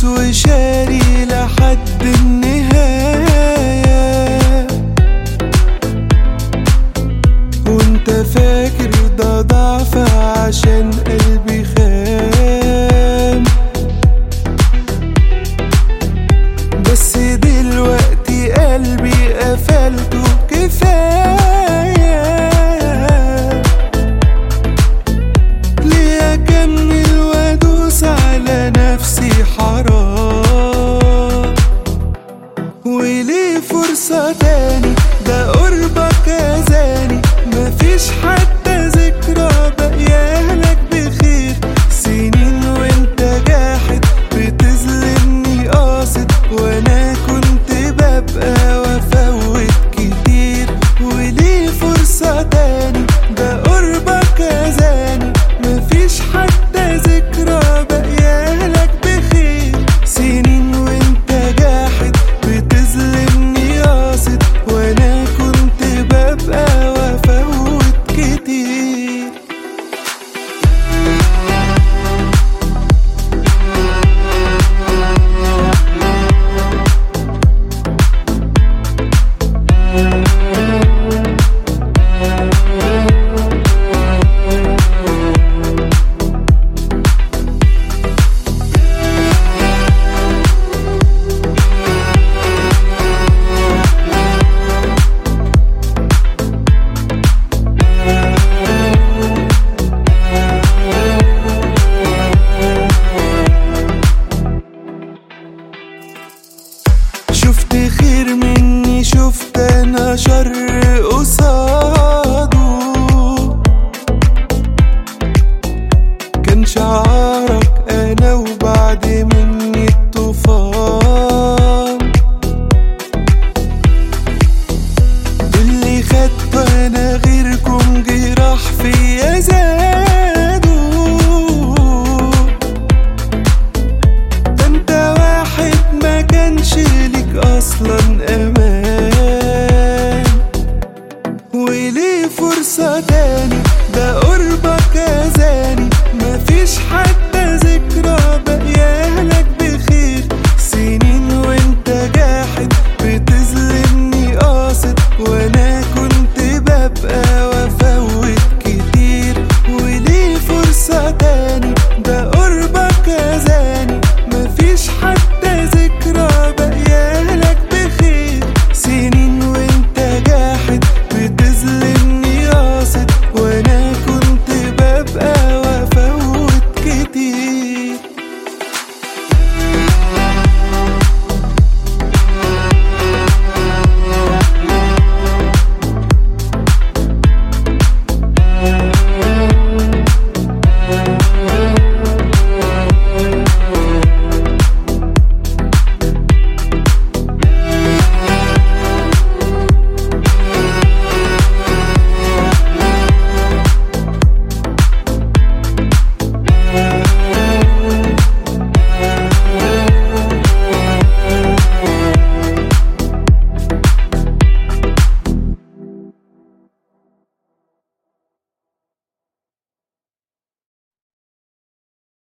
وشاري لحد النهاية، وانت فاكر ده ضعف عشان قلبي خام. بس دلوقتي قلبي قفلته كفاية، ليه اكمل وادوس على نفسي حرام؟ وليه فرصة تاني؟ ده قربك اذاني، مفيش حتى ذكرى بقيالك بخير. سنين وانت جاحد بتظلمني قاصد، وانا كنت ببقى وافوت كتير. وليه فرصة تاني؟ ده قربك اذاني، مفيش حتى ذكرى بقيالك بخير. سنين وانت جاحد بتظلمني قاصد، وانا كنت ببقى وافوت كتير. شفت خير مني، شفت انا شر قصاده. كان شعارك انا وبعد مني الطوفان، اللي خدته انا غيركم جراح فيا